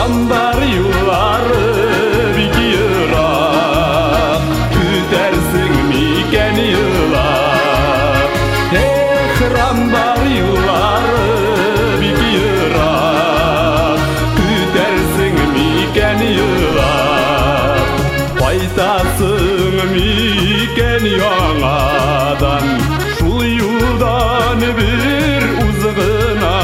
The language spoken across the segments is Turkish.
Rambar yılları bir yırak, tütersin miken yıllar. Rambar yılları bir yırak, tütersin miken yıllar. Paytasın miken yanadan, şul yıldan bir uzağına.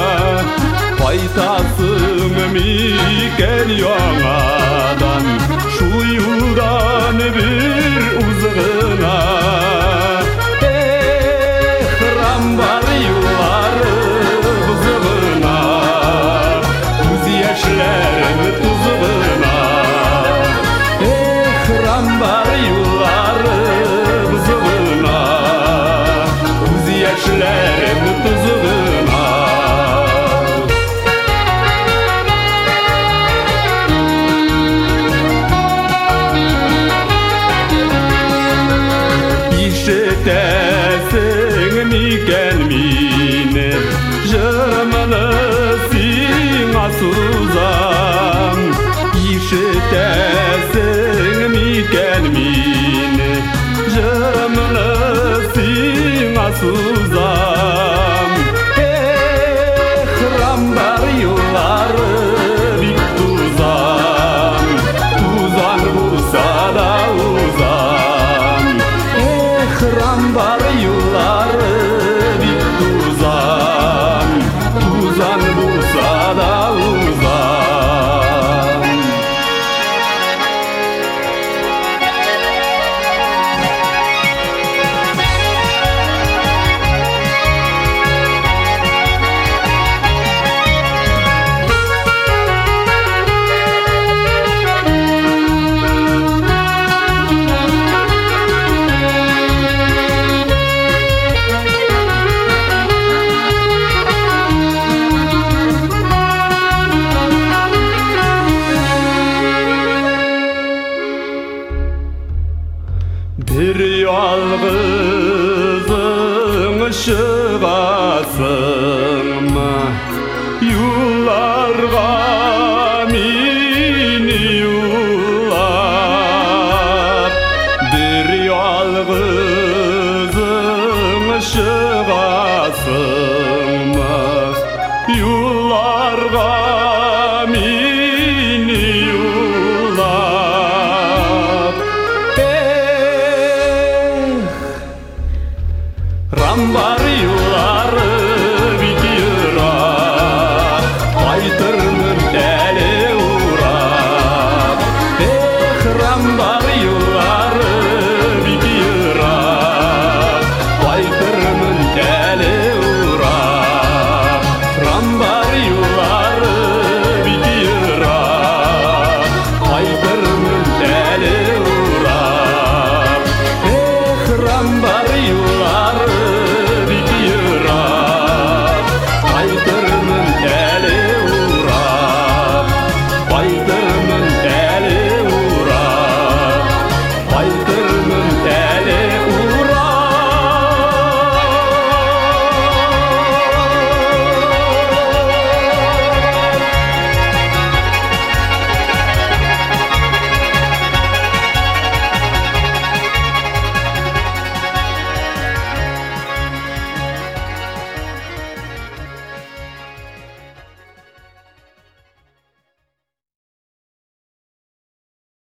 Paytasın miken yanadan, şu yıldan bir uzağına. Rambar yılları buzağına, tuz yaşlarım tuzağına. Rambar yılları buzağına, tuz yaşlarım tuzağına. İşitesin miken mine, jırmını sina suzam. İşitesin miken mine, jırmını sina suzam. Rambar yılları bir tuzam, tuzan bulsa da uzam. Rambar yılları bir tuzan, tuzan bulsa da uzan. Bir yalgızın ışıgasın mı yıllarga mini yıllar. Bir yalgızın ışıgasın mı yıllarga mini yıllar. Rambar yılları bir yırak, baytırmın deli uğrak. Rambar yılları bir yırak, baytırmın deli uğrak. Rambar yılları bir yırak, baytırmın deli uğrak. Rambar yılları